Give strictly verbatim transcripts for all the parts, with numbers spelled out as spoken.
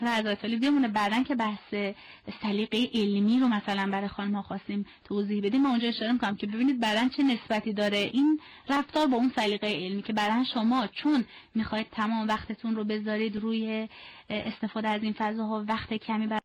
رضایت بمونه. بعدن که بحث سلیقه علمی رو مثلا برای خانم‌ها خواستیم توضیح بدیم، من اونجا اشاره می‌کنم که ببینید بعدن چه نسبتی داره این رفتار با اون سلیقه علمی که بعدن شما چون می‌خواید تمام وقتتون رو بذارید روی استفاده از این فضاها، وقت کمی برای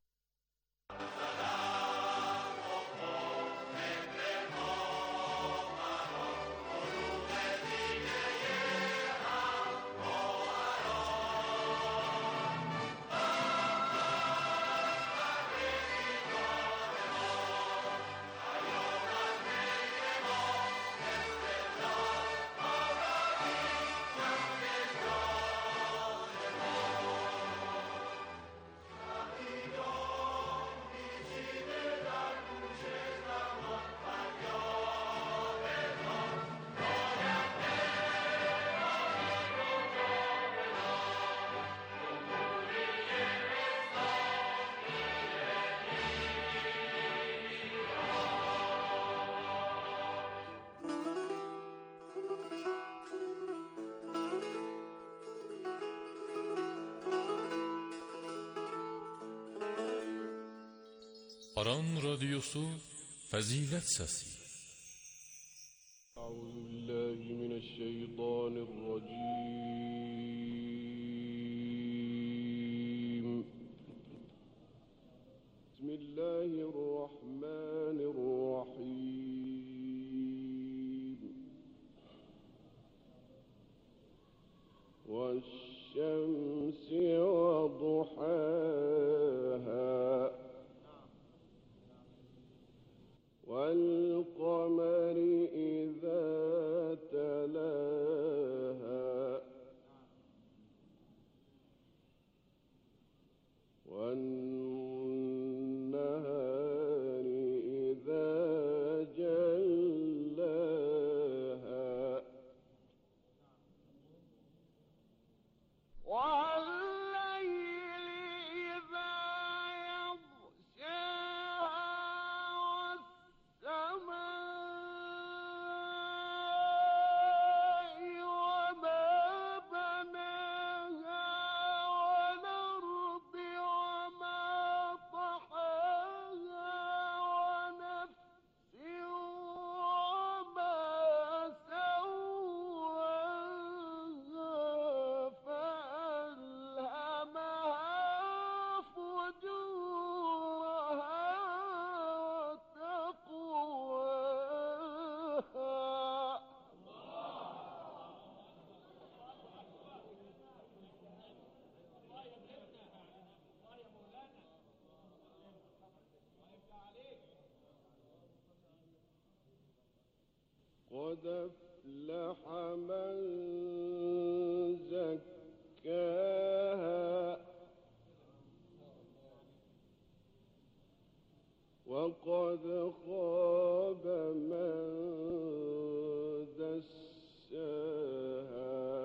Aran radyosu Fazilet Sesi. Euzu billahi mineşşeytanirracim. Bismillahirrahmanirrahim. Veş-şemsi ve duhaha وَالْقَمَرِ إِذَا تَلَاهَا وَالنَّهَارِ إِذَا جَلَّاهَا قد أفلح من زكاها وقد خاب من دساها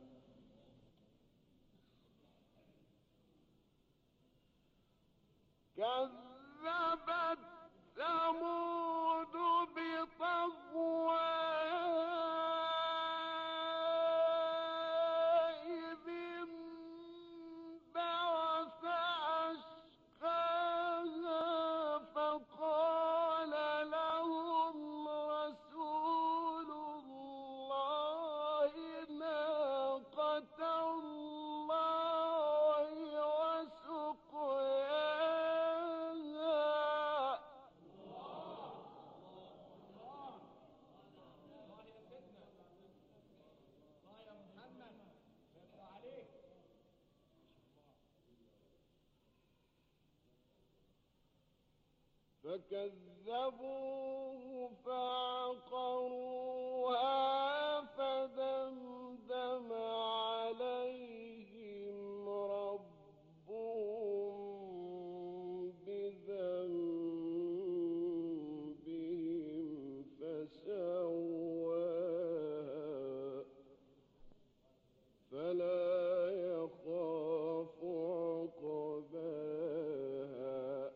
كذبت ثمود بطغواها إذ انبعث أشقاها فقال لهم رسول الله ناقة الله وسقياها فكذبوه فعقروها فدمدم عليهم ربهم بذنبهم فسواها فلا يخاف عقباها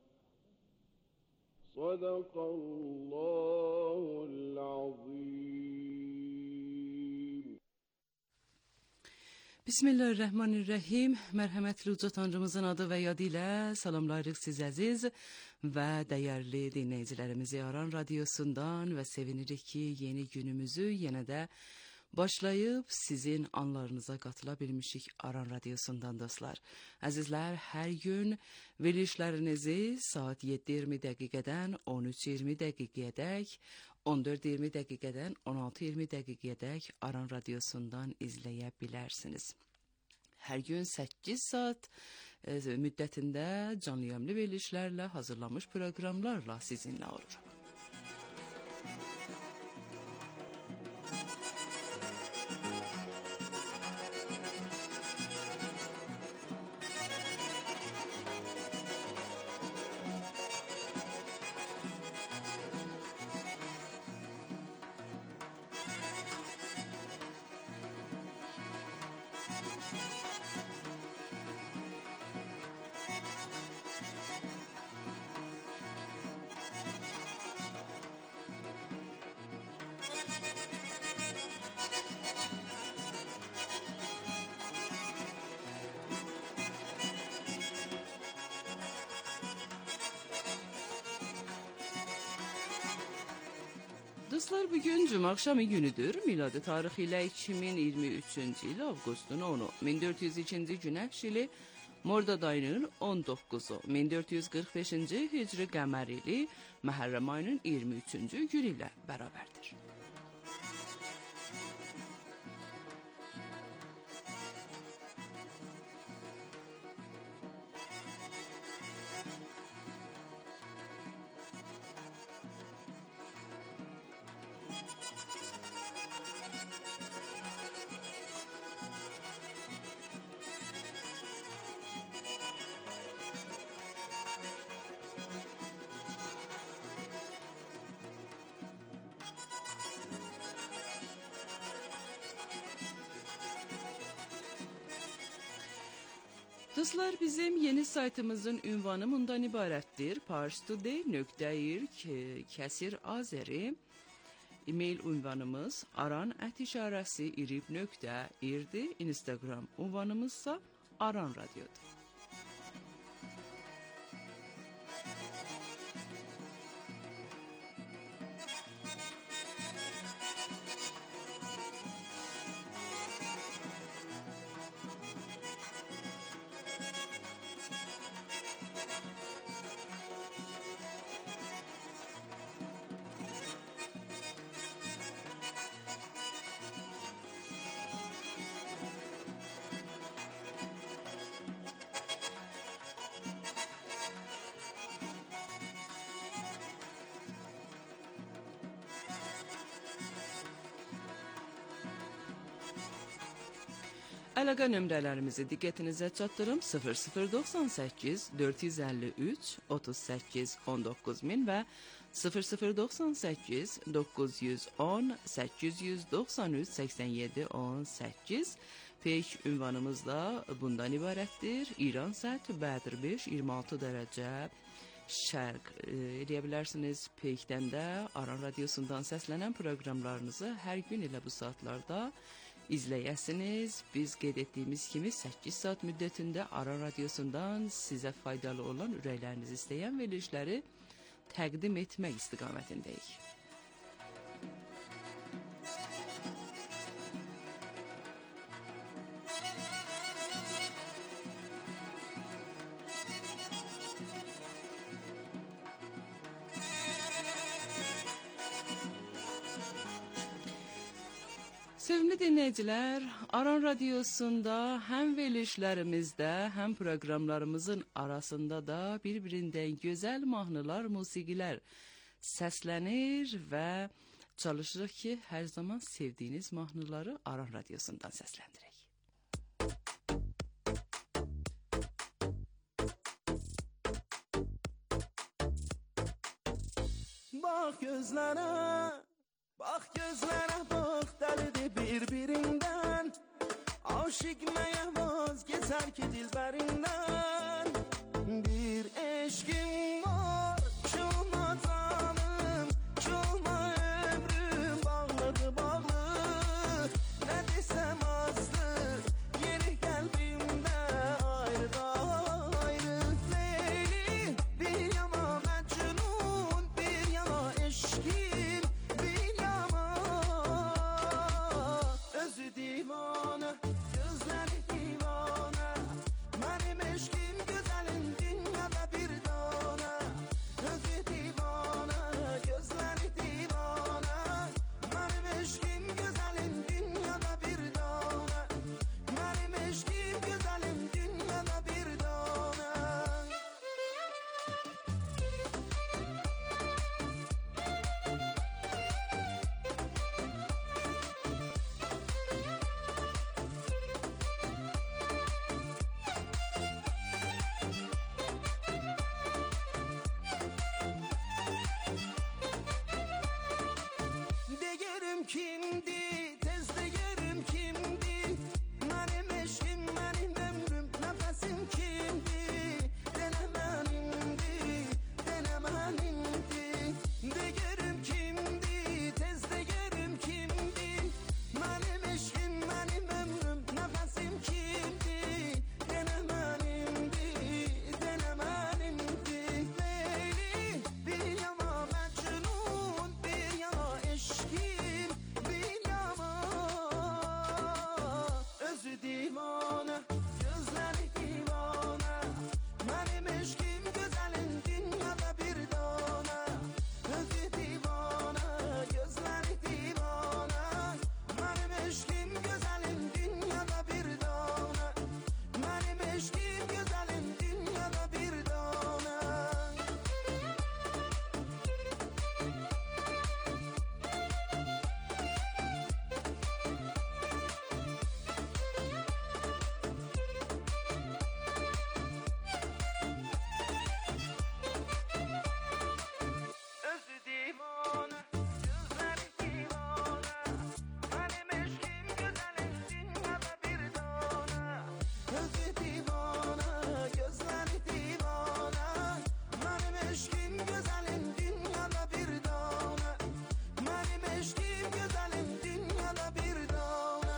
صدق الله العظيم. Bismillahirrahmanirrahim. Mərhəmətli uca Tanrımızın adı və yadı ilə salamlayırıq siz əziz və dəyərli dinləyicilərimizi Aran Radiosundan və sevinirik ki, yeni günümüzü yenə də başlayıb sizin anlarınıza qatıla bilmişik Aran Radiosundan dostlar. Əzizlər, hər gün verilişlərinizi saat yeddi iyirmi dəqiqədən on üç iyirmi dəqiqəyədək, on dörd iyirmi dəqiqədən on altı iyirmi dəqiqəyədək Aran Radiosundan izləyə bilərsiniz. Hər gün səkkiz saat e, müddətində canlı yayımlı verilişlərlə hazırlanmış proqramlarla sizinlə olur. Dostlar, bugün cuma akşamı günüdür. Miladi tarixi ilə iki min iyirmi üçüncü il avqustun onu, min dörd yüz ikinci günəş ili Mordad ayının on doqquzu, min dörd yüz qırx beşinci hicri qəmər ili Məhərrəm ayının iyirmi üçüncü günü ilə bərabərdir. Dostlar, bizim yeni saytımızın ünvanı bundan ibarətdir. parstoday nöqtə ir kəsir azeri. E-mail ünvanımız aran ət işarəsi irib nöqtə irdir. Instagram ünvanımızsa Aran Radiodur. Əlaqə nömrələrimizi diqqətinizə çatdırım. sıfır sıfır doxsan səkkiz dörd yüz əlli üç otuz səkkiz on doqquz min və sıfır sıfır doxsan səkkiz doqquz yüz on səkkiz yüz doxsan üç səksən yeddi on səkkiz. Peyk ünvanımız da bundan ibarətdir. İran saat Bədir beş iyirmi altı dərəcə şərq e, eləyə bilərsiniz. Peykdən də Aran Radiosundan səslənən proqramlarınızı hər gün elə bu saatlarda izləyəsiniz. Biz qeyd etdiyimiz kimi səkkiz saat müddətində Aran Radiosundan sizə faydalı olan ürəklərinizi istəyən verilişləri təqdim etmək istiqamətindəyik. Sevimli dinləyicilər, Aran Radiosunda həm verilişlərimizdə, həm proqramlarımızın arasında da bir-birindən gözəl mahnılar, musiqilər səslənir və çalışırıq ki, hər zaman sevdiyiniz mahnıları Aran Radiosundan səsləndirək. Bax gözlərə, bax gözlərə, bax dəlidir bir-birindən. Aşık nəyə vaz geçər ki dilbərindən. Bir eşkim var, çılma canım, çılma ömrüm, bağlıdır bağlı. Nə desəm azdır, yenə özü divane, gözleri divane. Benim eşkim güzelim dünyada bir tane. Benim eşkim güzelim dünyada bir tane.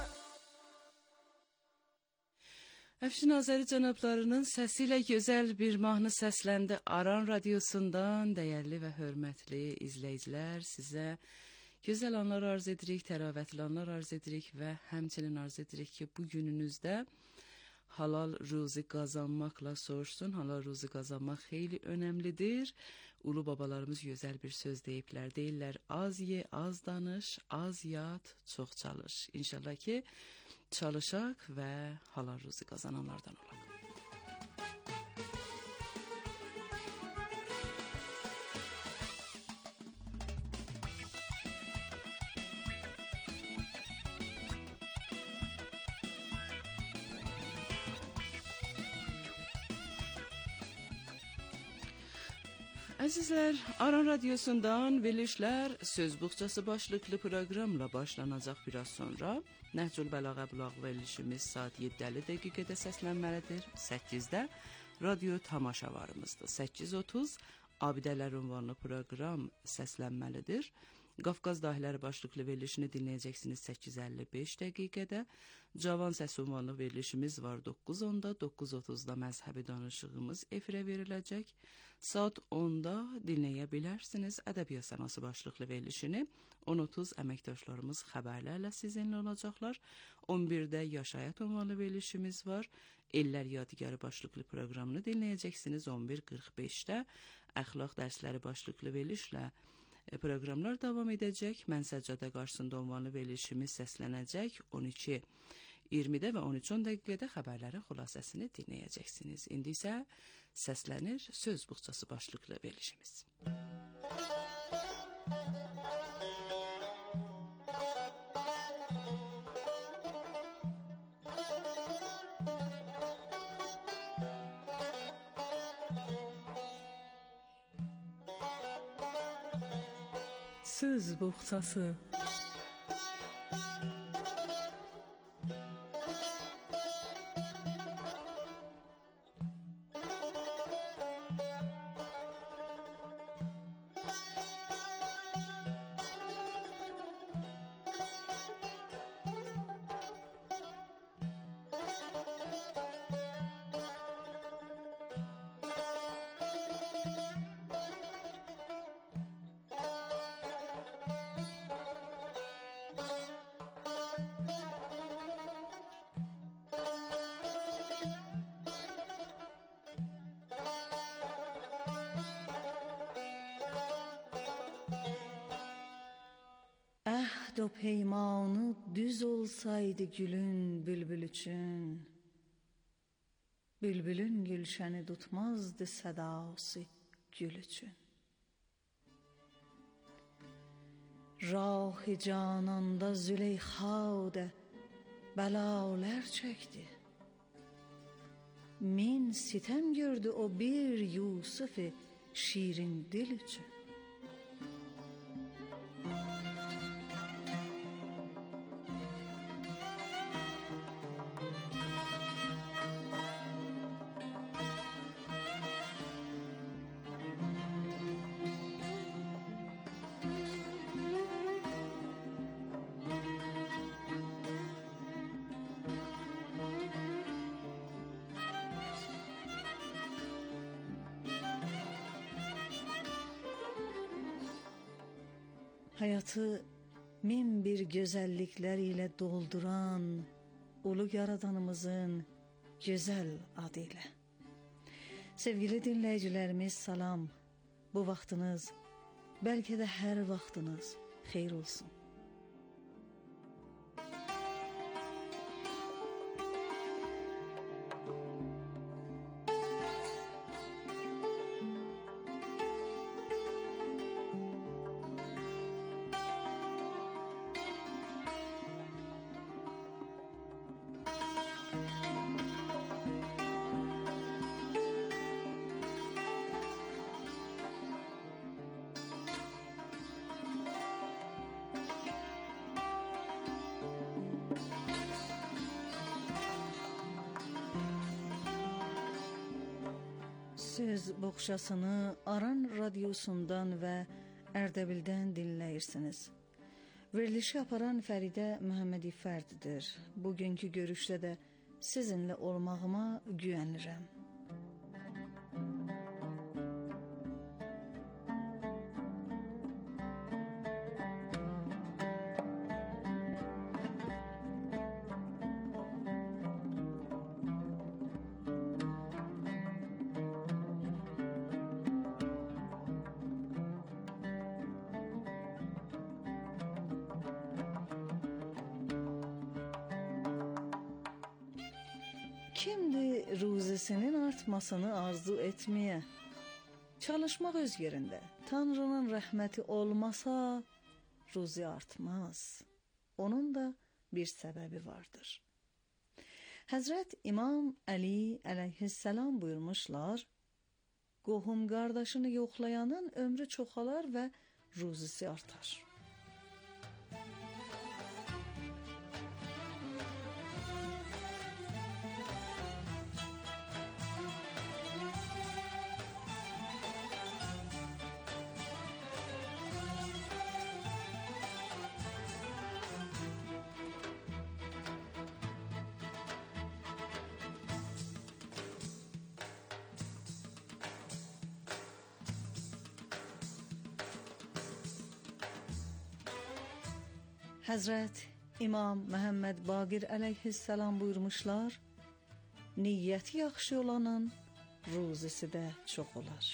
Əfşin Azəri cənablarının səsi ilə gözəl bir mahnı səsləndi Aran Radiosundan. Dəyərli və hörmətli izləyicilər, sizə gözəl anlar arz edirik, təravətli anlar arz edirik və həmçinin arz edirik ki, bu gününüzdə halal ruzi qazanmaqla soruşsun. Halal ruzi qazanmaq xeyli önəmlidir. Ulu babalarımız gözəl bir söz deyiblər. Deyirlər, az ye, az danış, az yat, çox çalış. İnşallah ki, çalışaq və halal ruzi qazananlardan olaq. Əzizlər, Aran Radiosundan verilişlər Söz Buxçası başlıqlı proqramla başlanacaq biraz sonra. Nəhcül Bəlağə Bulaq verilişimiz saat yeddi əlli dəqiqədə səslənməlidir. səkkizdə radio tamaşavarımızdır. səkkiz otuz Abidələr ünvanlı proqram səslənməlidir. Qafqaz Dahiləri başlıqlı verilişini dinləyəcəksiniz səkkiz əlli beş dəqiqədə. Cavan Səs ünvanlı verilişimiz var doqquz onda, doqquz otuzda məzhəbi danışığımız efirə veriləcək. Saat onda dinləyə bilərsiniz Ədəbiyyat Səması başlıqlı verilişini. on otuz əməkdaşlarımız xəbərlərlə sizinlə olacaqlar. on birdə Yaşayat ünvanlı verilişimiz var. Ellər Yadigarı başlıqlı proqramını dinləyəcəksiniz. on bir qırx beşdə Əxlaq dərsləri başlıqlı verilişlə proqramlar davam edəcək. Mən Səccadə qarşısında ünvanlı verilişimiz səslənəcək. on iki iyirmidə və on üç on dəqiqədə xəbərlərin xülasəsini dinləyəcəksiniz. İndi isə səslənir Söz Buxçası başlıqlı verilişimiz. Söz Buxçası. Əhd o peymanı düz olsaydı gülün bülbül üçün, bülbülün gülşəni tutmazdı sədası gül üçün. Rah-ı cananda Züleyxa bəlalər çəkdi. Min sitem gördü o bir Yusuf-i şirin dil üçün. Hayatı min bir gözəlliklər ilə dolduran ulu yaradanımızın gözəl adı ilə. Sevgili dinləyicilərimiz, salam. Bu vaxtınız, bəlkə də hər vaxtınız xeyir olsun. Söz boğçasını Aran Radyosundan və Ərdəbildən dinləyirsiniz. Verilişi aparan Fəridə Məhəmmədi Fərdidir. Bugünkü görüşdə də sizinlə olmağıma güvənirəm. Kimdir ruzisinin artmasını arzu etməyə? Çalışmaq öz yerində. Tanrının rəhməti olmasa, ruzi artmaz. Onun da bir səbəbi vardır. Həzrət İmam Əli əleyhissalam buyurmuşlar, qohum qardaşını yoxlayanın ömrü çoxalar və ruzisi artar. Həzrət İmam Məhəmməd Baqir əleyhissalam buyurmuşlar, niyyəti yaxşı olanın ruzisi də çox olar.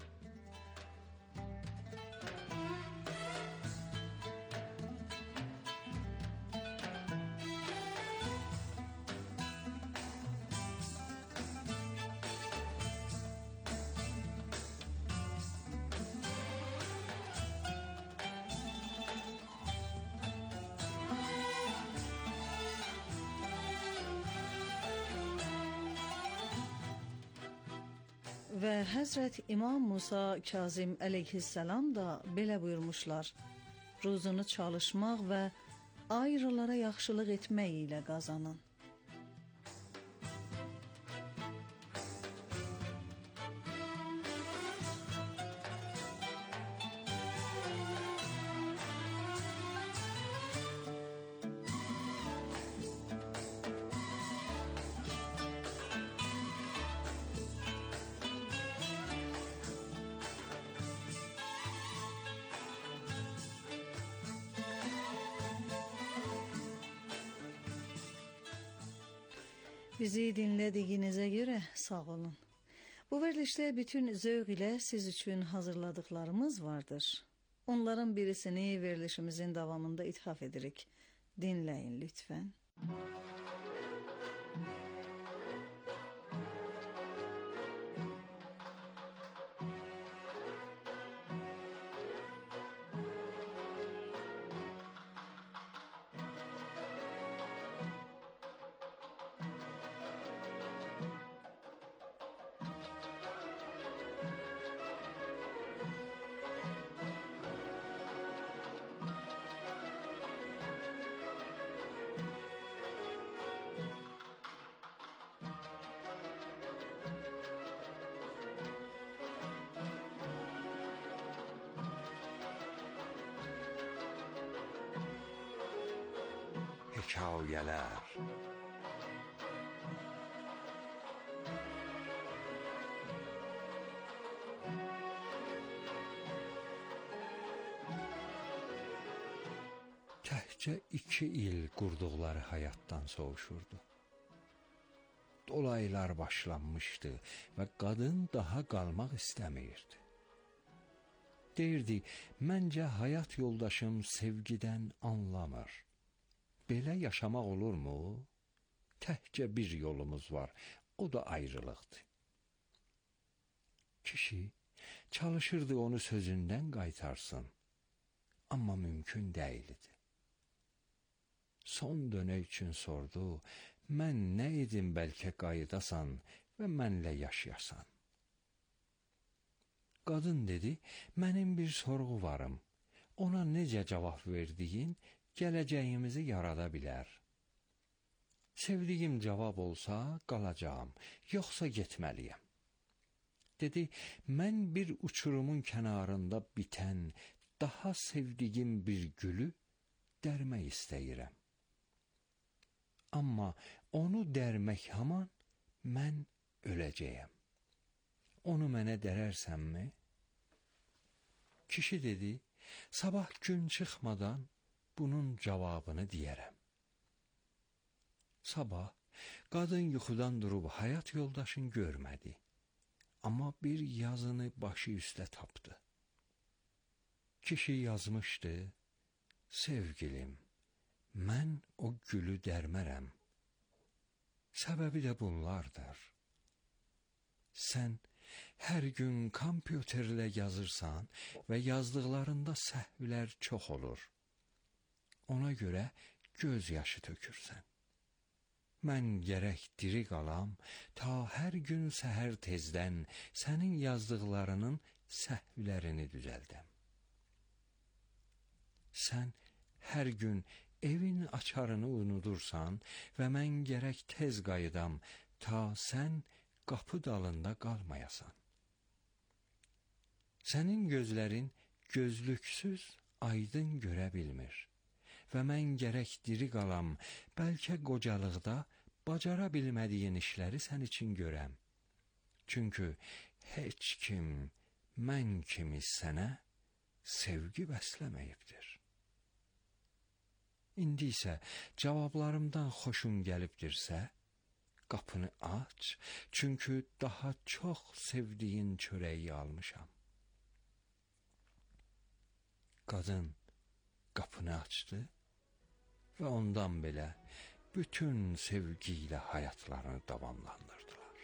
Və Həzrət İmam Musa Kazim əleyhissalam da belə buyurmuşlar, ruzunu çalışmaq və ayrılara yaxşılıq etmək ilə qazanın. Bizi dinlədiyinizə görə sağ olun. Bu verilişdə bütün zövq ilə siz üçün hazırladıqlarımız vardır. Onların birisini verilişimizin davamında ithaf edirik. Dinləyin lütfən. Hekayələr. Təhcə iki il qurduqları həyatdan soğuşurdu. Dolaylar başlanmışdı və qadın daha qalmaq istəmirdi. Deyirdi, məncə həyat yoldaşım sevgidən anlamır. Belə yaşamaq olurmu? Təhcə bir yolumuz var, o da ayrılıqdır. Kişi çalışırdı onu sözündən qaytarsın, amma mümkün deyildi. Son dönək üçün sordu, mən nə edim bəlkə qayıdasan və mənlə yaşayasan. Qadın dedi, mənim bir sorğu varım, ona necə cavab verdiyin, gələcəyimizi yarada bilər. Sevdiyim cavab olsa qalacağam, yoxsa getməliyəm. Dedi, mən bir uçurumun kənarında bitən, daha sevdiyim bir gülü dərmək istəyirəm. Amma onu dərmək haman mən öləcəyəm. Onu mənə dərərsənmi? Kişi dedi, sabah gün çıxmadan bunun cavabını deyərəm. Sabah qadın yuxudan durub həyat yoldaşını görmədi. Amma bir yazını başı üstə tapdı. Kişi yazmışdı, sevgilim, mən o gülü dərmərəm. Səbəbi də bunlardır. Sən hər gün kompüterlə yazırsan və yazdıqlarında səhvlər çox olur. Ona görə göz yaşı tökürsən. Mən gərək diri qalam, ta hər gün səhər tezdən sənin yazdıqlarının səhvlərini düzəldəm. Sən hər gün evin açarını unudursan və mən gərək tez qayıdam, ta sən qapı dalında qalmayasan. Sənin gözlərin gözlüksüz aydın görə bilmir və mən gərək diri qalam, bəlkə qocalıqda bacara bilmədiyin işləri sən üçün görəm. Çünki heç kim mən kimi sənə sevgi bəsləməyibdir. İndi isə cavablarımdan xoşun gəlibdirsə, qapını aç, çünki daha çox sevdiyin çörəyi almışam. Qadın qapını açdı və ondan belə bütün sevgi ilə həyatlarını davamlandırdılar.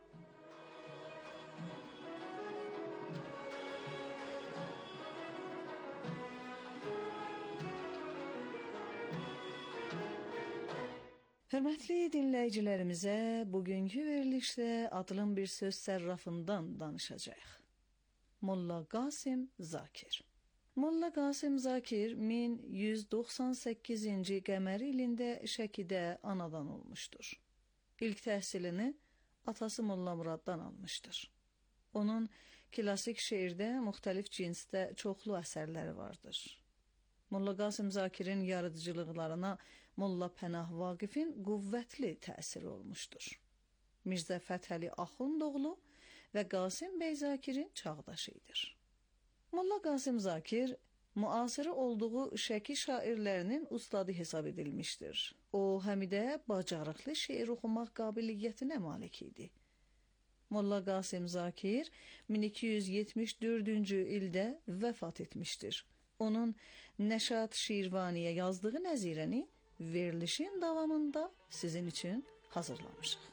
Hörmətli dinləyicilərimizə bugünkü verilişdə adılın bir söz sərrafından danışacağıq. Molla Qasım Zakir. Molla Qasım Zakir min yüz doxsan səkkizinci qəməri ilində Şəkidə anadan olmuşdur. İlk təhsilini atası Molla Muraddan almışdır. Onun klassik şeirdə müxtəlif cinsdə çoxlu əsərləri vardır. Molla Qasım Zakirin yaradıcılıqlarına Molla Pənah Vaqifin qüvvətli təsiri olmuşdur. Mirzə Fətəli Axundoğlu və Qasım bəy Zakirin çağdaşıdır. Molla Qasım Zakir, müasiri olduğu Şəki şairlərinin ustadı hesab edilmişdir. O, həmidə bacarıqlı şeir oxumaq qabiliyyətinə malik idi. Molla Qasım Zakir min iki yüz yetmiş dördüncü ildə vəfat etmişdir. Onun Nəşat Şirvaniyə yazdığı nəzirəni verilişin davamında sizin üçün hazırlamışıq.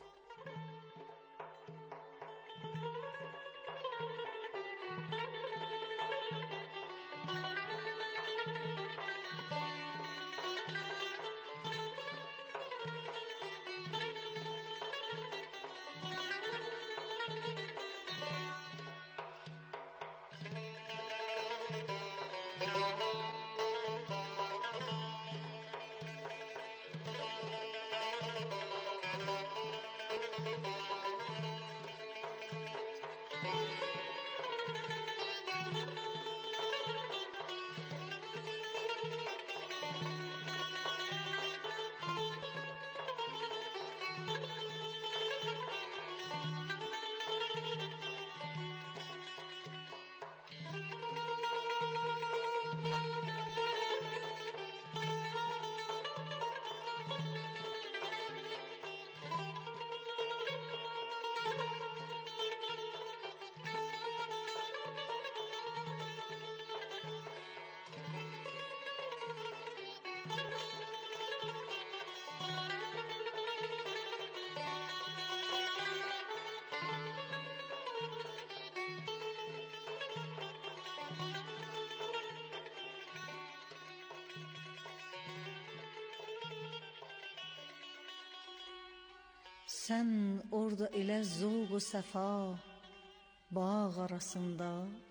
Sən orada elə zövq-u səfa bağ arasında,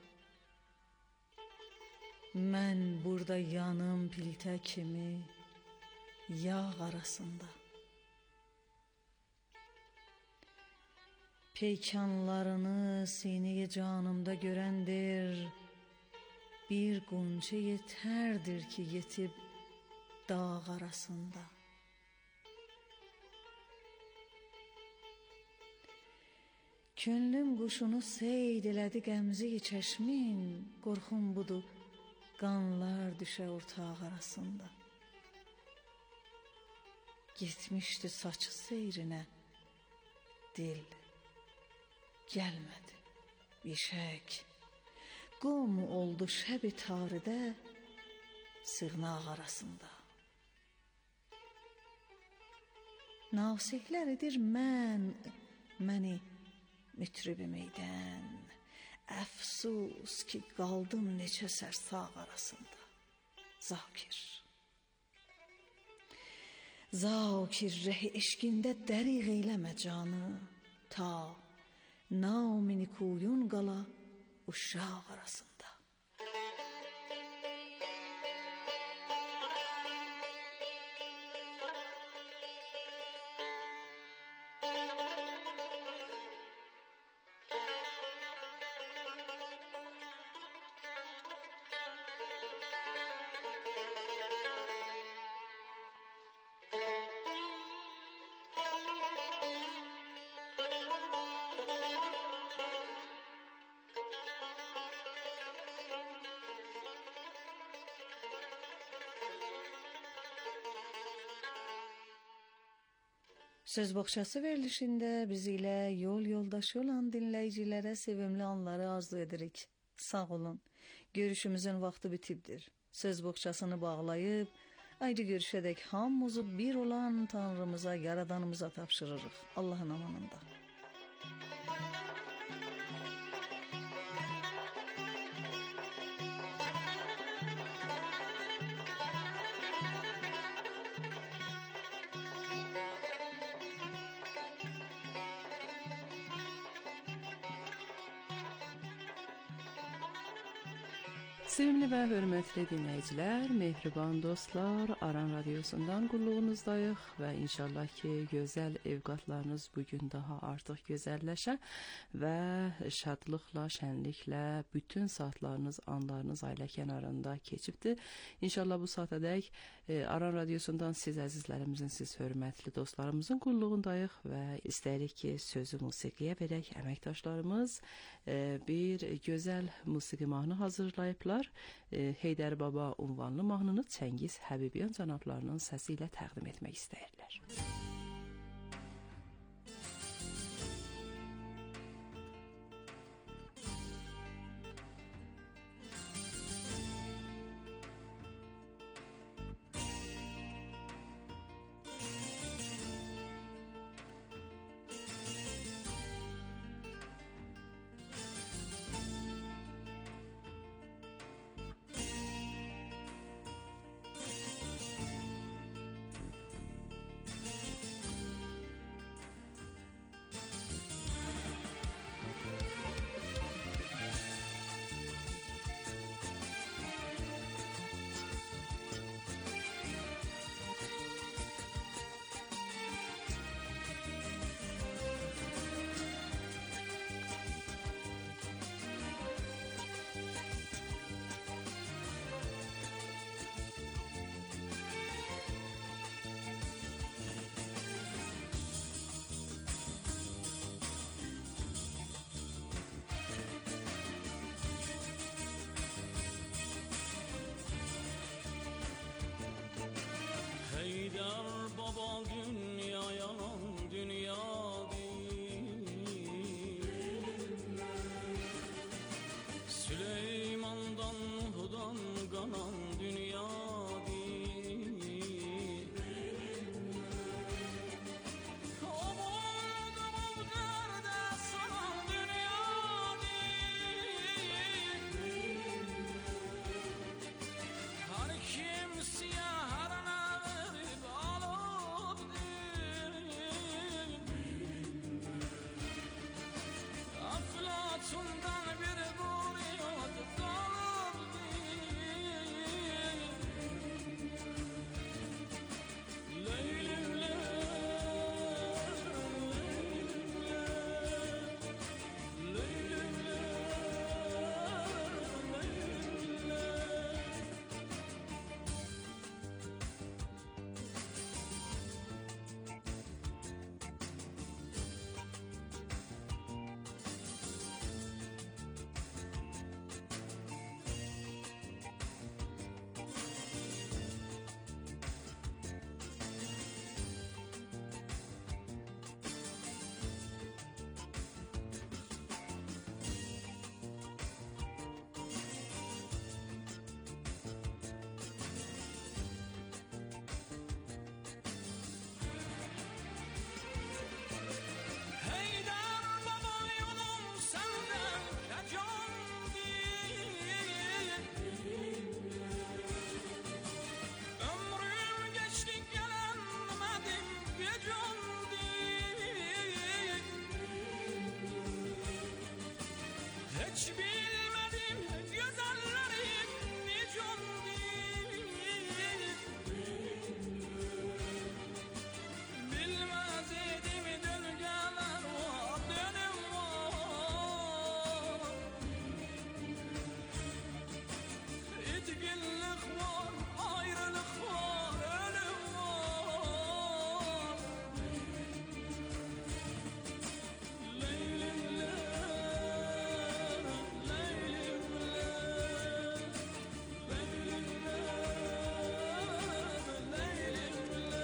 mən burada yanım piltə kimi yağ arasında. Peykanlarını sineye canımda görendir. Bir gunçe yeterdir ki yetip dağ arasında. Könlüm quşunu seyd elədi qəmzi çeşmin. Qorxum budur qanlar düşə ortaq arasında. Gitmişdi saçı seyrinə dil, gəlmədi bir şək. Qum oldu şəbi taridə sığnaq arasında. Nasihlər edir mən, məni mütrib meydən. Əfsus ki qaldım neçə sərsaq arasında. Zakir Zakir rəhi eşqində dəriq eyləmə canı. Ta namini kuyun qala uşaq arasında. Söz boğçası verilişinde biziyle yol yoldaşı olan dinleyicilere sevimli anları arzu edirik. Sağ olun. Görüşümüzün vakti bitibdir. Söz boğçasını bağlayıp ayrı görüşedek hamımızı bir olan Tanrımıza, Yaradanımıza tapşırırıq. Allah'ın amanında. Sevimli və hörmətli dinləyicilər, mehriban dostlar, Aran Radiosundan qulluğunuzdayıq və inşallah ki, gözəl evqatlarınız bugün daha artıq gözəlləşə və şadlıqla, şənliklə bütün saatlarınız, anlarınız ailə kənarında keçibdir. İnşallah bu saatədək e, Aran Radiosundan siz əzizlərimizin, siz hörmətli dostlarımızın qulluğundayıq və istəyirik ki, sözü musiqiyə verək. Əməkdaşlarımız e, bir gözəl musiqi mahnı hazırlayıblar. Heydər Baba unvanlı mahnını Çəngiz Həbibyan cənablarının səsi ilə təqdim etmək istəyirlər. Hiç bilmedim güzellerin nicun değil. Bilmez idim döngeler var, dönüm var. İtginlik var, ayrılık var, ölüm var. Leylim le, leylim le, leylim le, leylim le.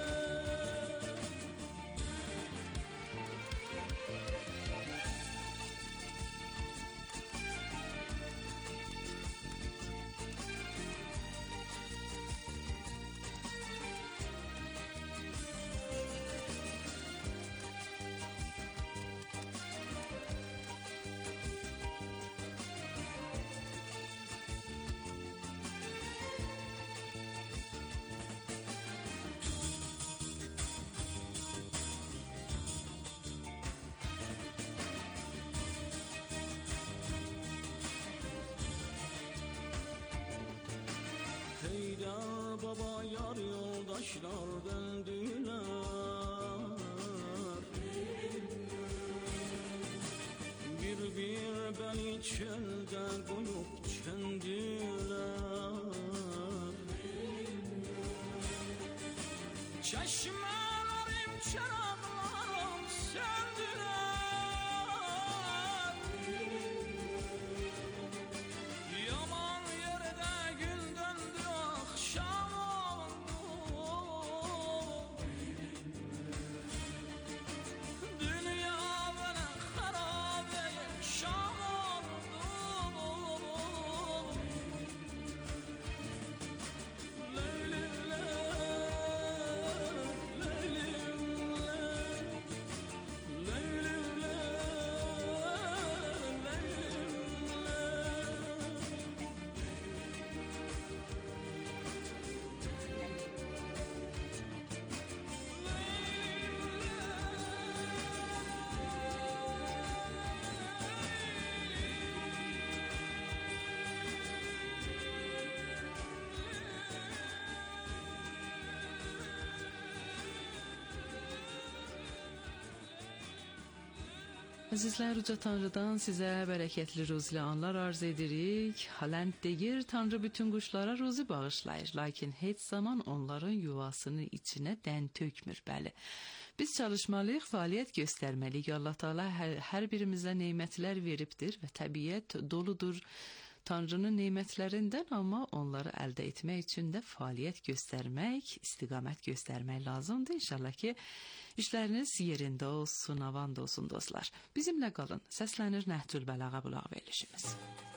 Heydar baba yar yoldaşlar döndüler. Bir bir beni çölde koyup çöndüler. Çeşmelerim çırağlarım söndüler. Yaman yerde gün döndü akşam oldu. Dünya bana harabe şam oldu. Leylim le, leylim le, leylim le, leylim le. Əzizlər, Uca Tanrıdan sizə bərəkətli ruzli anlar arz edirik. Halend deyir, Tanrı bütün quşlara ruzi bağışlayır, lakin heç zaman onların yuvasının içinə dən tökmür, bəli. Biz çalışmalıyıq, fəaliyyət göstərməliyik. Allah Teala hər, hər birimizə nemətlər veribdir və təbiət doludur Tanrının nemətlərindən, amma onları əldə etmək üçün də fəaliyyət göstərmək, istiqamət göstərmək lazımdır. İnşallah ki, işləriniz yerində olsun, avand olsun dostlar. Bizimlə qalın. Səslənir Nəhcül Bəlağa bulaq verilişimiz.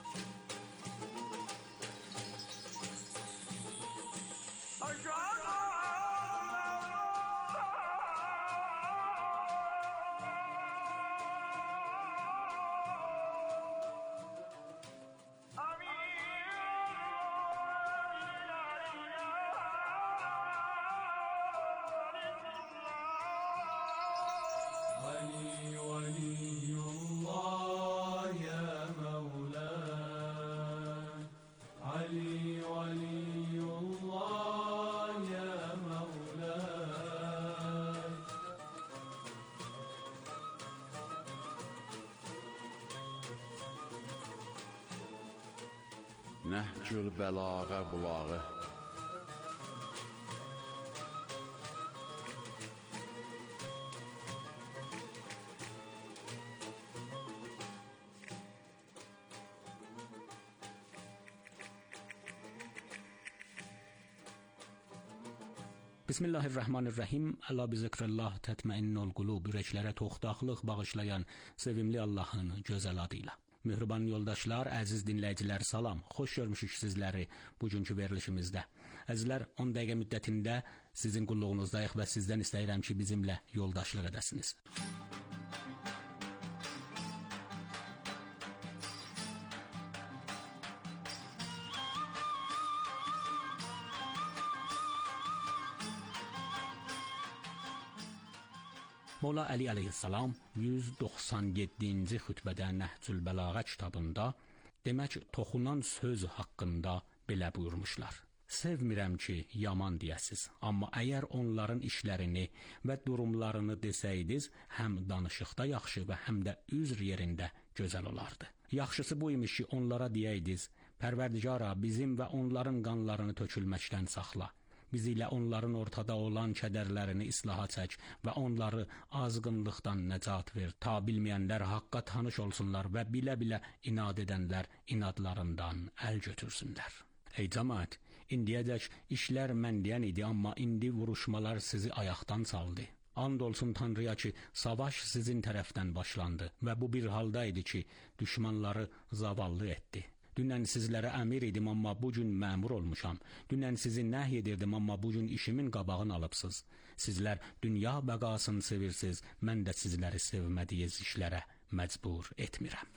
علي ولي الله يا مولاي علي ولي الله يا مولاي Nəhcül Bəlağa bulağı. Bismillahirrahmanirrahim. Əla bi zikrəllah tətməinnul qulub. Ürəklərə toxtaqlıq bağışlayan sevimli Allahın gözəl adıyla. Mehriban yoldaşlar, əziz dinləyicilər, salam. Xoş görmüşük sizləri bugünkü verilişimizdə. Əzizlər, on dəqiqə müddətində sizin qulluğunuzdayıq və sizdən istəyirəm ki, bizimlə yoldaşlıq edəsiniz. Molla Əli əleyhissalam yüz doxsan yeddinci xütbədə Nəhcül Bəlağə kitabında demək toxunan söz haqqında belə buyurmuşlar. Sevmirəm ki, yaman deyəsiz, amma əgər onların işlərini və durumlarını desəydiz, həm danışıqda yaxşı və həm də üzr yerində gözəl olardı. Yaxşısı bu imiş ki, onlara deyəydiz, Pərverdigara bizim və onların qanlarını tökülməkdən saxla. Bizi ilə onların ortada olan kədərlərini islaha çək və onları azğınlıqdan nəcat ver. Ta bilməyənlər haqqa tanış olsunlar və bilə-bilə inad edənlər inadlarından əl götürsünlər. Ey cəmaət, indiyəcək işlər məndiyən idi, amma indi vuruşmalar sizi ayaqdan saldı. And olsun Tanrıya ki, savaş sizin tərəfdən başlandı və bu bir halda idi ki, düşmanları zavallı etdi. Dünən sizlərə əmir idim, amma bugün məmur olmuşam. Dünən sizi nəhy edirdim, amma bugün işimin qabağını alıbsınız. Sizlər dünya bəqasını sevirsiniz, mən də sizləri sevmədiyiz işlərə məcbur etmirəm.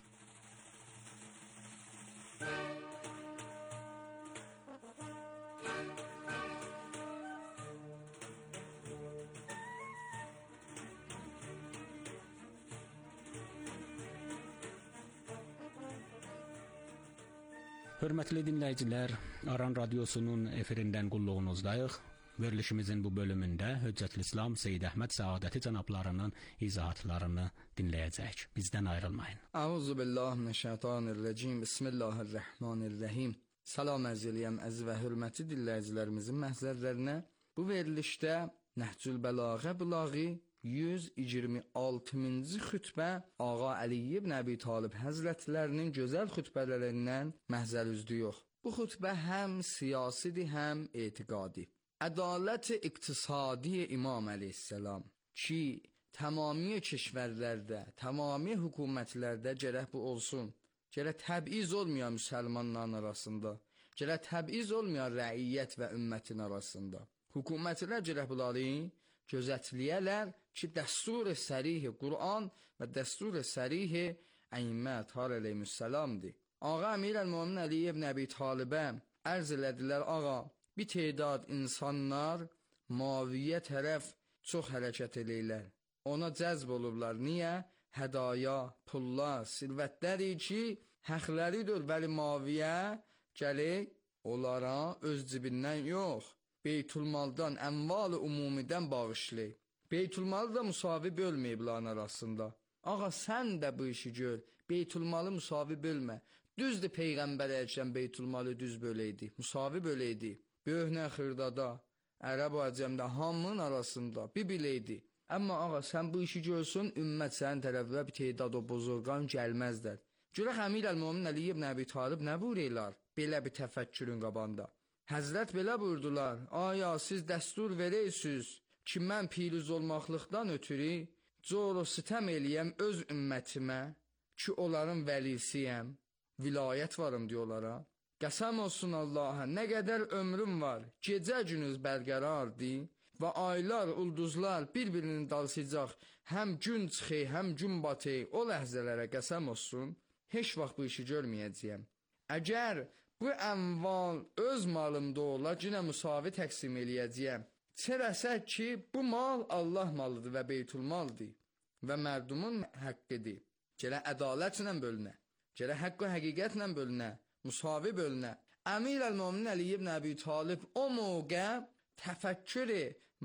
Hörmətli dinləyicilər, Aran Radiosunun efirindən qulluğunuzdayıq. Verilişimizin bu bölümündə Höccətül İslam Seyyid Əhməd Səadəti cənablarının izahatlarını dinləyəcəyik. Bizdən ayrılmayın. Əuzu billahi mineşşeytanirracim. Bismillahirrahmanirrahim. Salam ərz eləyəm əziz və hörmətli dinləyicilərimizin məhzərlərinə. Bu verilişdə Nəhcül Bəlağə Bulağı yüz iyirmi altıncı xütbə Ağa Əli ibn Əbi Talib Həzrətlərinin gözəl xütbələrindən məhzər üzdü yox. Bu xütbə həm siyasidir, həm etiqadi. Ədalət iqtisadi İmam əleyhissalam ki, tamamiy keşvərlərdə, tamamiy hökumətlərdə gərək bu olsun. Gərək təbiz olmayan müsəlmanların arasında, gərək təbiz olmayan rəiyyət və ümmətin arasında. Hökumətlər gərək bunları gözətləyələr ki, dəstur-i sərih Qur'an və dəstur-i sərih əimmə Tahir əleyhissalamdır. Ağa Əmir əl-Mömin Əli ibn Əbi Talibə ərz elədilər, ağa, bir tədad insanlar Muaviyə tərəf çox hərəkət eləyirlər. Ona cəzb olurlar. Niyə? Hədaya, pullar, sirvətləri ki, həqləridir, bəli Muaviyə gəlir onlara öz cibindən yox, Beytülmaldan, əmval-ı umumidən bağışlayır. Beytülmalı da müsavi bölməyib bunların arasında. Ağa, sən də bu işi gör, Beytülmalı müsavi bölmə. Düzdür, Peyğəmbər əleyhissalam Beytülmalı düz böləydi, müsavi böləydi. Böyhnə xırdada, ərəb acəmdə, hamının arasında bir biləydi. Amma ağa, sən bu işi görsün, ümmət sənin tərəfə bir tədad o bozorqan gəlməzlər. Görək Əmir əl-Mömin Əli ibn Əbi Talib nə buyururlar belə bir təfəkkürün qabanda? Həzrət belə buyurdular, aya siz dəstur verəysiniz ki, mən pirüz olmaqlıqdan ötürü cor o sitəm eləyəm öz ümmətimə ki, onların vəlisiyəm, vilayət varım diyorlara. Qəsəm olsun Allaha, nə qədər ömrüm var, gecə günüz bərqərardır və aylar, ulduzlar bir-birinin dalsıyacaq, həm gün çıxı, həm gün batı, o ləhzələrə qəsəm olsun, heç vaxt bu işi görməyəcəyəm. Əgər bu əmval öz malımda ola, günə müsavi təqsim eləyəcəyəm. Çərəsək ki, bu mal Allah malıdır və beytülmaldır və mərdumun həqqidir. Gərək ədalətlə bölünə, gərək haqq və həqiqətlə bölünə, müsavi bölünə. Əmir əl-Mömin Əli ibn Əbi Talib o mövqə təfəkkür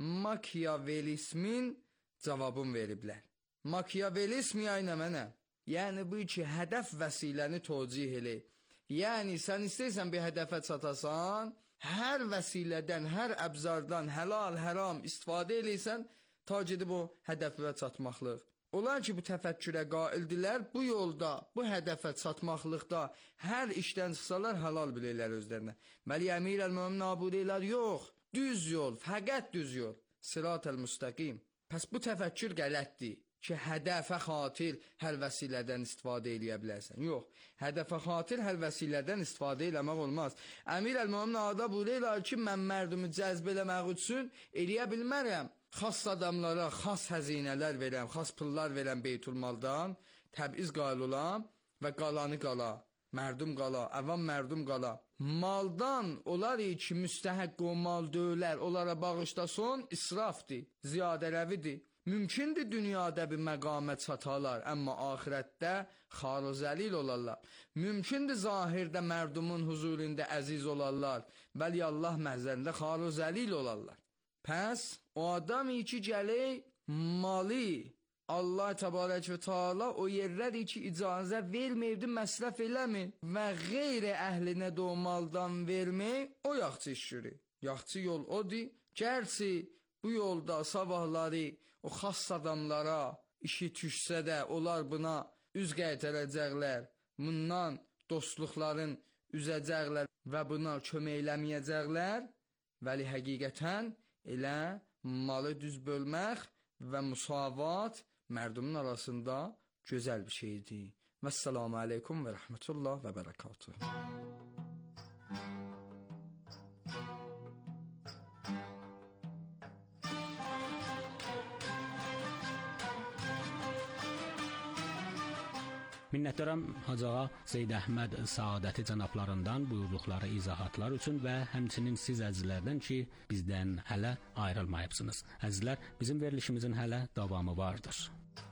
Makiavelismin cavabını veriblər. Makiavelismi aynə mənə, yəni bu ki, hədəf vəsiləni tocih eləyir. Yəni, sən istəyirsən bir hədəfə çatasan, hər vəsilədən, hər əbzardan, həlal, həram istifadə eləysən, ta gedib o hədəfə çatmaqlıq. Onlar ki, bu təfəkkürə qaildilər, bu yolda, bu hədəfə çatmaqlıqda hər işdən çıxsalar, halal bilirlər özlərinə. Məli Əmir əl-Mömin Abu deyirlər, yox, düz yol, fəqət düz yol, sırat-əl müstəqim. Pəs bu təfəkkür qələtdir ki, hədəfə xatir hər vəsilədən istifadə eləyə bilərsən. Yox, hədəfə xatir hər vəsilədən istifadə eləmək olmaz. Əmir əl-Mömin Adı buyururlar ki, mən mərdumi cəzb eləmək üçün eləyə bilmərəm. Xas adamlara xas həzinələr verəm, xas pullar verəm Beytülmaldan, təbiz qail olam və qalanı qala, mərdum qala, əvam mərdum qala. Maldan onlar ki, müstəhəq o mal dövlər, onlara bağışlasın, israfdır, ziyadələvidir. Mümkündür dünyada bir məqamə çatalar, amma axirətdə xar və zəlil olarlar. Mümkündür zahirdə mərdumun huzurunda əziz olarlar, vəli Allah məhzərində xar və zəlil olarlar. Pəs o adam ki gələk mali Allah təbarək və teala o yerləri ki icazə verməyibdi məsrəf eləmir və qeyri əhlinə də o maldan vermək o yaxçı işçidir. Yaxçı yol odur. Gerçi bu yolda sabahları o xas adamlara işi düşsə də onlar buna üz qaytaracaqlar. Bundan dostluqların üzəcəklər və buna kömək eləməyəcəklər. Vəli həqiqətən elə malı düz bölmək və musavat mərdumun arasında gözəl bir şeydir. Vəssalamu aleykum və rəhmətullah və bərəkatuhu. Minnətdaram Hacı ağa Zeyd Əhməd Saadəti cənablarından buyurduqları izahatlar üçün və həmçinin siz əzizlərdən ki, bizdən hələ ayrılmayıbsınız. Əzizlər, bizim verilişimizin hələ davamı vardır.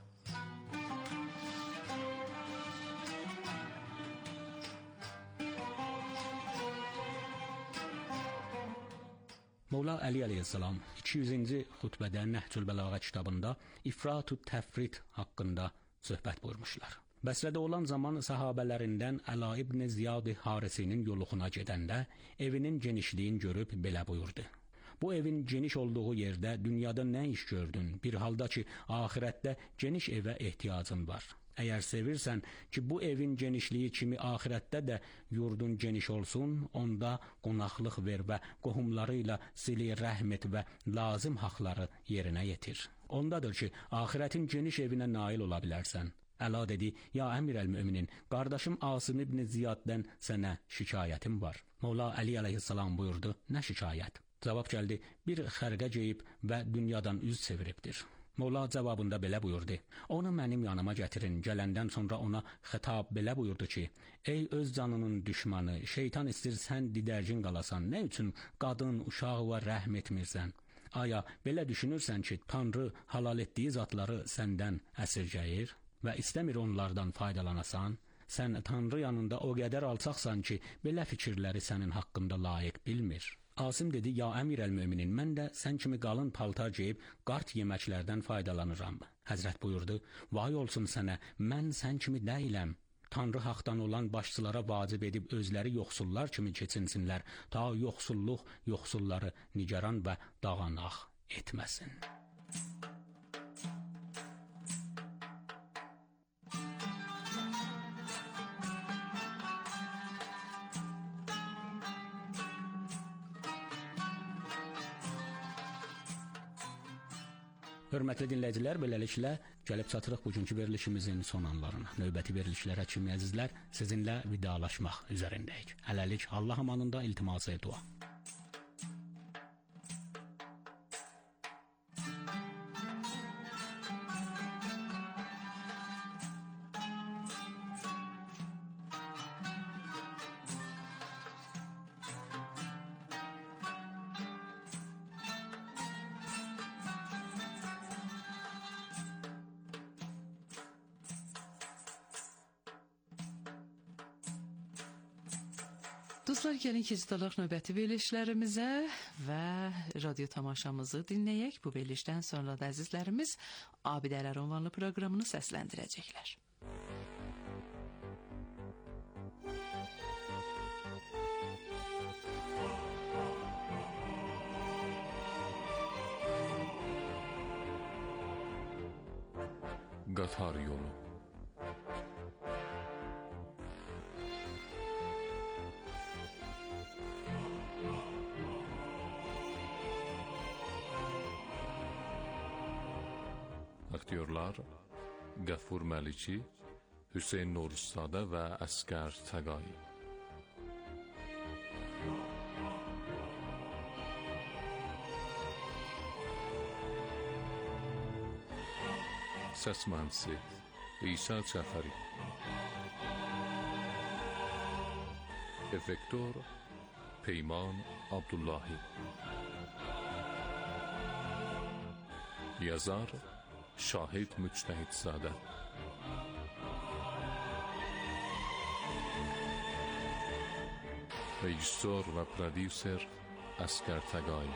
Mevla Əli əleyhissalam iki yüzüncü xutbədə Nəhcül Bəlağə kitabında İfrat-ü Təfrit haqqında söhbət buyurmuşlar. Bəsrədə olan zaman sahabələrindən Əla ibn Ziyad Harisinin yoluxuna gedəndə evinin genişliyin görüb belə buyurdu. Bu evin geniş olduğu yerdə dünyada nə iş gördün? Bir halda ki, ahirətdə geniş evə ehtiyacın var. Əgər sevirsən ki, bu evin genişliyi kimi ahirətdə də yurdun geniş olsun, onda qonaqlıq ver və qohumlarıyla sili rəhm et və lazım haqları yerinə yetir. Ondadır ki, ahirətin geniş evinə nail ola bilərsən. Əla dedi, ya əmir əl-müminin, qardaşım Asim ibn Ziyaddən sənə şikayətim var. Mevla Əli əleyhissalam buyurdu, nə şikayət? Cavab gəldi, bir xərqə geyib və dünyadan üz çeviribdir. Mevla cavabında belə buyurdu, onu mənim yanıma gətirin, gələndən sonra ona xitab belə buyurdu ki, ey öz canının düşmanı, şeytan istir sən didərgin qalasan, nə üçün qadın, uşaq və rəhm etmirsən? Aya, belə düşünürsən ki, Tanrı halal etdiyi zatları səndən əsirgəyir və istəmir onlardan faydalanasan, sən Tanrı yanında o qədər alçaqsan ki, belə fikirləri sənin haqqında layiq bilmir. Asim dedi, ya əmir əl-müminin, mən də sən kimi qalın paltar geyib qart yeməklərdən faydalanıram. Həzrət buyurdu, vay olsun sənə, mən sən kimi deyiləm. Tanrı haqdan olan başçılara vacib edib özləri yoxsullar kimi keçinsinlər, ta yoxsulluq yoxsulları nigaran və dağanaq etməsin. Hörmətli dinləyicilər, beləliklə gəlib çatırıq bugünkü verilişimizin son anlarına. Növbəti verilişlərə kimi əzizlər, sizinlə vidalaşmaq üzərindəyik. Hələlik Allah amanında iltimas-ı dua. Dostlar, gəlin keçid alaq növbəti verilişlərimizə və radio tamaşamızı dinləyək. Bu verilişdən sonra da əzizlərimiz Abidələr ünvanlı proqramını səsləndirəcəklər. Qatar yolu. Aktyorlar Qəfur Məlici, Hüseyn Noruzadə və Əsqər Təqai. Səs mühəndisi İsa Cəfəri. Effektor Peyman Abdullahi. Yazar شاهد مجتهد زاده رژیسور و پرودیوسر اسکر تگای.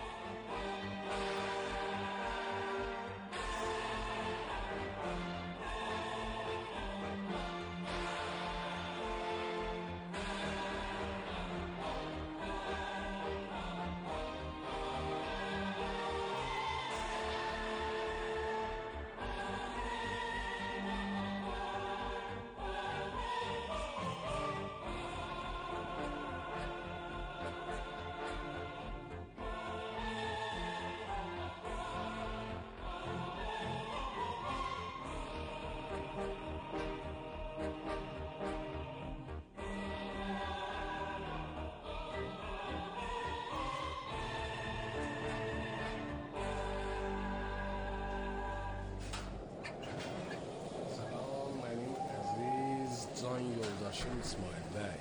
Can yoldaşım İsmail bəy.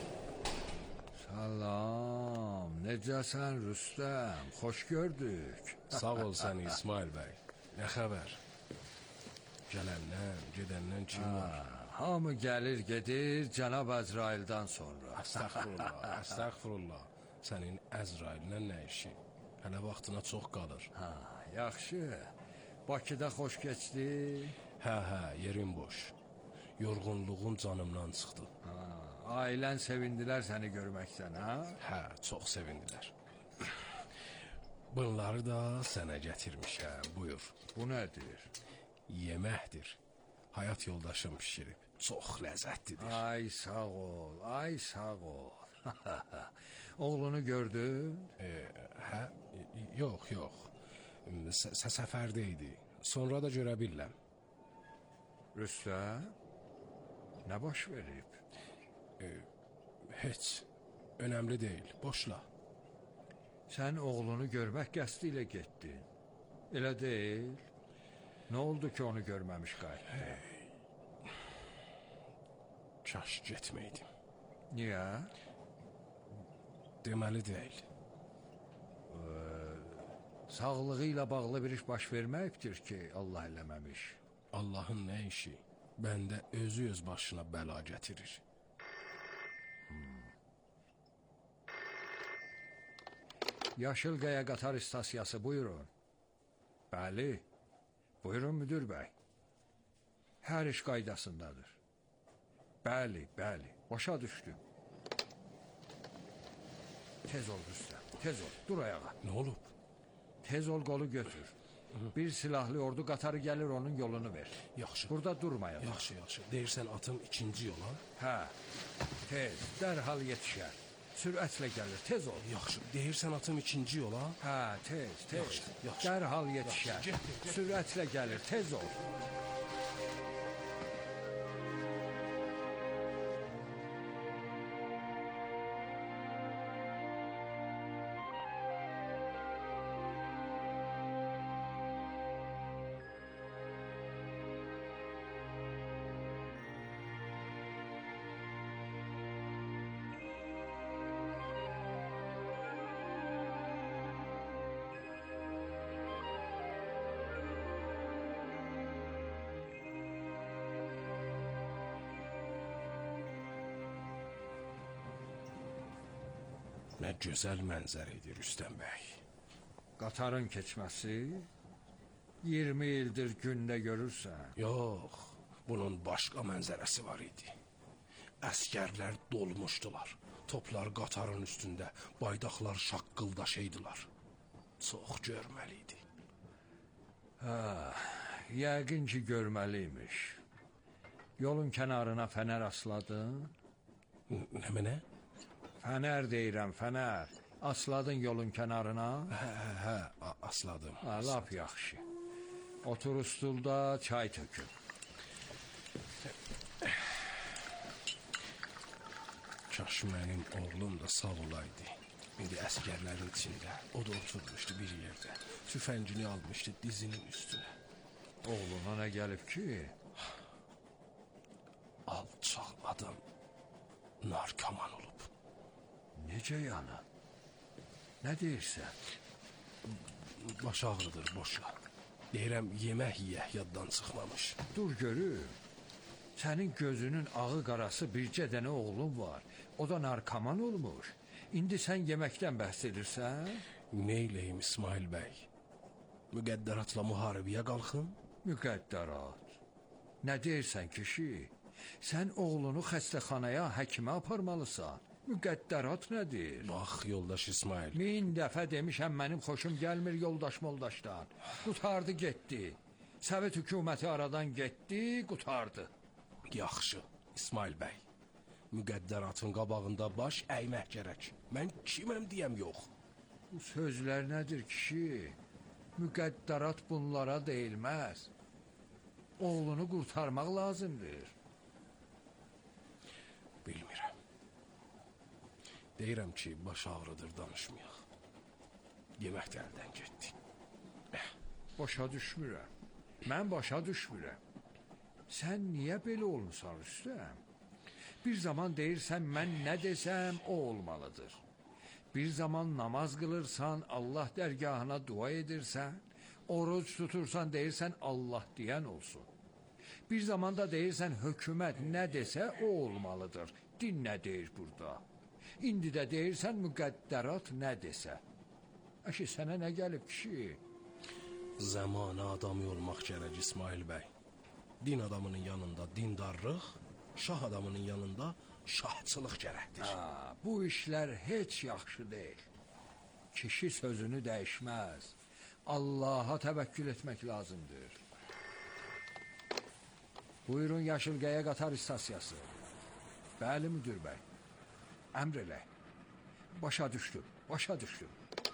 Salam, necəsən Rüstəm? Xoş gördük. Sağ ol səni İsmail bəy. Nə xəbər? Gələndən, gedəndən kim var? Hamı gəlir, gedir Cənab Əzraildən sonra. Əstəğfurullah, əstəğfurullah. Sənin Əzrailinə nə işi? Hələ vaxtına çox qalır. Ha, yaxşı. Bakıda xoş keçdi. Hə, hə, yerim boş. Yorğunluğum canımdan çıxdı. Ha, ailən sevindilər səni görməkdən, ha? Hə, çox sevindilər. Bunları da sənə gətirmişəm, buyur. Bu nədir? Yeməkdir. Hayat yoldaşım pişirib. Çox ləzzətlidir. Ay sağ ol, ay sağ ol. Oğlunu gördün? E, hə, yox, yox. S Səfərdə idi. Sonra da görə biləm. Rüstəm? Nə baş verib? E, heç. Önəmli deyil, boşla. Sən oğlunu görmək qəsdi ilə getdin. Elə deyil. Nə oldu ki onu görməmiş qayıtdın? Hey. Kaş getməydim. Niyə? Deməli deyil. Ee, sağlığı ilə bağlı bir iş baş verməyibdir ki, Allah eləməmiş. Allahın nə işi? Bəndə özü öz başına bəla gətirir. Hmm. Yaşılqaya qatar istasiyası, buyurun. Bəli, buyurun müdür bəy. Hər iş qaydasındadır. Bəli, bəli, başa düşdüm. Tez ol Rüstəm, tez ol, dur ayağa. Nə olub? Tez ol, qolu götür. Bir silahlı ordu qatarı gəlir, onun yolunu ver. Yaxşı. Burada durmayalım. Yaxşı, yaxşı. Deyirsən atım ikinci yola? Hə, tez, dərhal yetişər. Sürətlə gəlir, tez ol. Yaxşı, deyirsən atım ikinci yola? Hə, tez, tez. Yaxşı, yaxşı. Dərhal yetişər. Yaxşı, get, get, get. Sürətlə gəlir, tez ol. Nə gözəl mənzərə idi Rüstəm bəy. Qatarın keçməsi iyirmi ildir gündə görürsən. Yox, bunun başqa mənzərəsi var idi. Əskərlər dolmuşdular. Toplar qatarın üstündə, baydaqlar şaqqıldaşıydılar. Çox görməli idi. Hə, yəqin ki görməliymiş. Yolun kənarına fənər asladın? Nə mənə? Fənər deyirəm, fənər. Asladın yolun kənarına? Hə, hə, hə, asladım. Ha, lap yaxşı. Otur stulda, çay tökün. Kaş mənim oğlum da sağ olaydı. İndi əskərlərin içində. O da oturmuşdu bir yerdə. Tüfəngini almışdı dizinin üstünə. Oğluna nə gəlib ki? Alçaq adam narkoman olub. Necə yana? Nə deyirsən? Baş ağrıdır, boşla. Deyirəm, yemək yeyək yaddan çıxmamış. Dur görüm. Sənin gözünün ağı qarası bircə dənə oğlun var. O da narkoman olmuş. İndi sən yeməkdən bəhs edirsən? Neyləyim İsmail bəy? Müqəddəratla müharibəyə qalxın? Müqəddərat. Nə deyirsən kişi? Sən oğlunu xəstəxanaya, həkimə aparmalısan. Müqəddərat nədir? Bax, yoldaş İsmail. Min dəfə demişəm, mənim xoşum gəlmir yoldaş moldaşdan. Qutardı, getdi. Sovet hökuməti aradan getdi, qutardı. Yaxşı, İsmail bəy. Müqəddəratın qabağında baş əymək gərək. Mən kiməm deyəm yox. Bu sözlər nədir kişi? Müqəddərat bunlara deyilməz. Oğlunu qurtarmaq lazımdır. Bilmirəm. Deyirəm ki, baş ağrıdır, danışmayaq. Yemək də əldən getdi. Başa düşmürəm. Mən başa düşmürəm. Sən niyə belə olmuşsan Rüstəm? Bir zaman deyirsən, mən nə desəm, o olmalıdır. Bir zaman namaz qılırsan, Allah dərgahına dua edirsən, oruc tutursan, deyirsən, Allah deyən olsun. Bir zaman da deyirsən, hökumət nə desə, o olmalıdır. Din nə deyir burada? İndi də deyirsən, müqəddərat nə desə. Əşi, sənə nə gəlib kişi? Zamanı adamı olmaq gərək İsmail bəy. Din adamının yanında dindarlıq, şah adamının yanında şahçılıq gərəkdir. Ha, bu işlər heç yaxşı deyil. Kişi sözünü dəyişməz. Allaha təvəkkül etmək lazımdır. Buyurun Yaşılqaya qatar istasiyası. Bəli müdür bəy. Əmr elə. Başa düşdüm, başa düşdüm.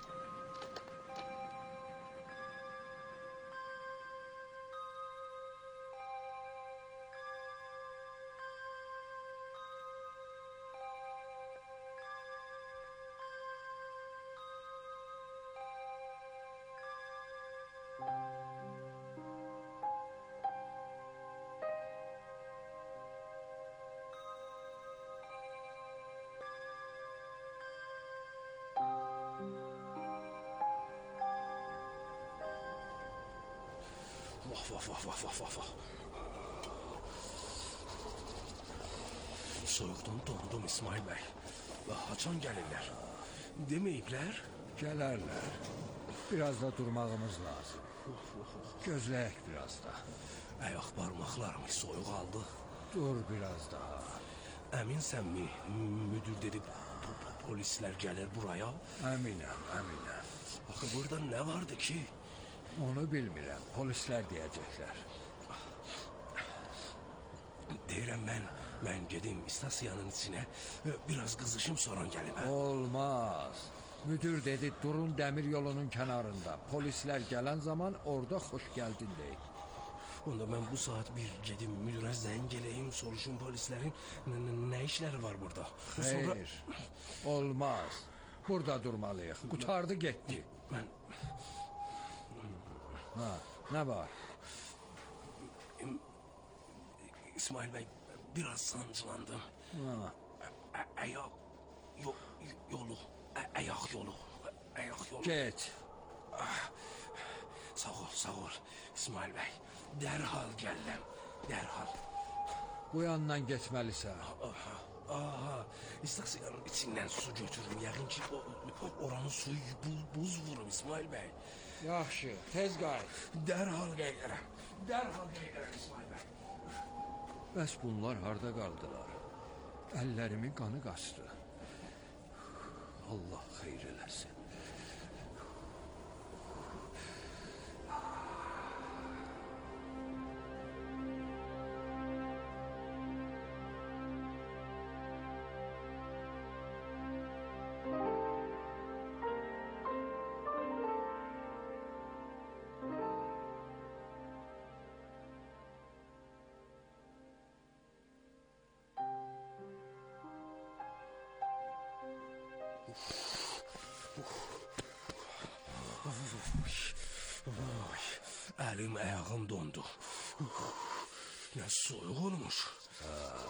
Vah vah vah vah vah vah vah. Soyuqdan dondum İsmail bəy. Haçan gəlirlər? Deməyiblər? Gələrlər. Biraz da durmağımız lazım. Gözləyək biraz da. Ayaq barmaqlarımı soyuq aldı. Dur biraz daha. Əminsənmi? Müdür dedi, polislər gəlir buraya. Əminəm, əminəm. Axı burada nə vardı ki? Onu bilmirəm, polislər deyəcəklər. Deyirəm mən, mən gedim istasiyanın içinə, biraz qızışım sonra gəlim. Olmaz. Müdür dedi, durun dəmir yolunun kənarında. Polislər gələn zaman orada xoş gəldin deyik. Onda mən bu saat bir gedim müdürə zəng eləyim, soruşum polislərin nə işləri var burada. Xeyr, sonra... olmaz. Burada durmalıyıq. Qutardı, getdi. Mən... Ha, nə var? İsmail bəy, biraz sancılandım. Ha. Ayaq yo yolu, ayaq yolu, ayaq yolu. Get. Sağ ol, sağ ol İsmail bəy. Dərhal gələm, dərhal. Bu yandan getməlisən. Aha, aha. İstasiyanın içindən su götürürüm. Yəqin ki, oranın suyu buz, buz vurur İsmail bəy. Yaxşı, tez qayıt. Dərhal gəlirəm, dərhal gəlirəm İsmail bəy. Bəs bunlar harda qaldılar? Əllərimin qanı qaçdı. Allah xeyr eləsin. Əlim, ayağım dondu. Nə soyuq olmuş.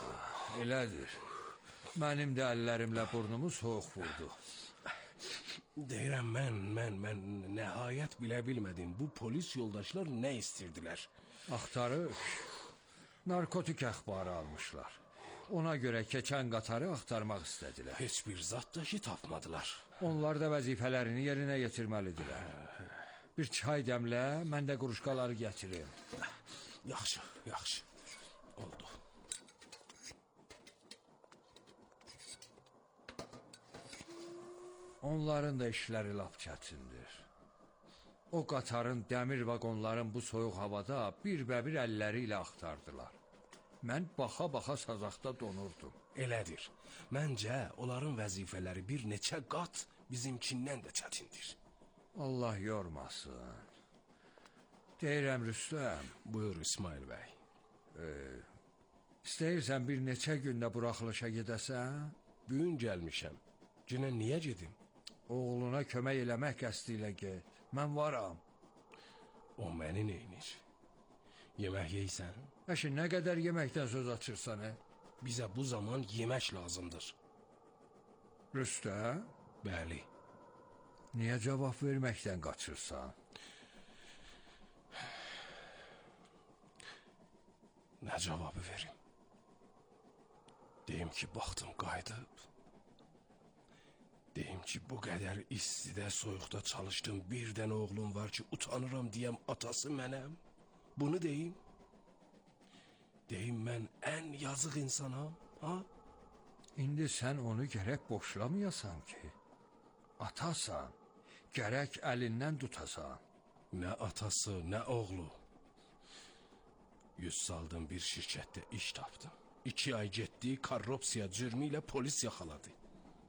Elədir. Mənim də əllərimlə burnumu soğuq vurdu. Deyirəm mən, mən, mən nəhayət bilə bilmədim. Bu polis yoldaşlar nə istirdilər? Axtarış. Narkotik əxbarı almışlar. Ona görə keçən qatarı axtarmaq istədilər. Heç bir zat da ki tapmadılar. Onlar da vəzifələrini yerinə yetirməlidirlər. Bir çay dəmlə, mən də quruşqaları gətirim. Yaxşı, yaxşı. Oldu. Onların da işləri lap çətindir. O qatarın, dəmir vaqonların bu soyuq havada bir-bə-bir əlləri ilə axtardılar. Mən baxa-baxa sazaqda donurdum. Elədir. Məncə, onların vəzifələri bir neçə qat bizimkindən də çətindir. Allah yormasın. Deyirəm Rüstəm. Buyur İsmail bəy. E, istəyirsən bir neçə gündə buraxılışa gedəsən? Bugün gəlmişəm. Günə niyə gedim? Oğluna kömək eləmək qəsdi ilə get. Mən varam. O məni neynir? Yemək yeysən? Əşi, nə qədər yeməkdən söz açırsan, he? Bizə bu zaman yemək lazımdır. Rüstəm? Bəli. Niyə cavab verməkdən qaçırsan? Nə cavabı verim? Deyim ki, baxdım qayıdıb. Deyim ki, bu qədər istidə, soyuqda çalışdım. Bir dənə oğlum var ki, utanıram deyəm, atası mənəm. Bunu deyim. Deyim mən ən yazıq insanam, ha? İndi sən onu gərək boşlamayasan ki. Atasan, gərək əlindən tutasan. Nə atası, nə oğlu. Yüz saldım bir şirkətdə iş tapdım. İki ay getdi, korrupsiya cürmü ilə polis yaxaladı.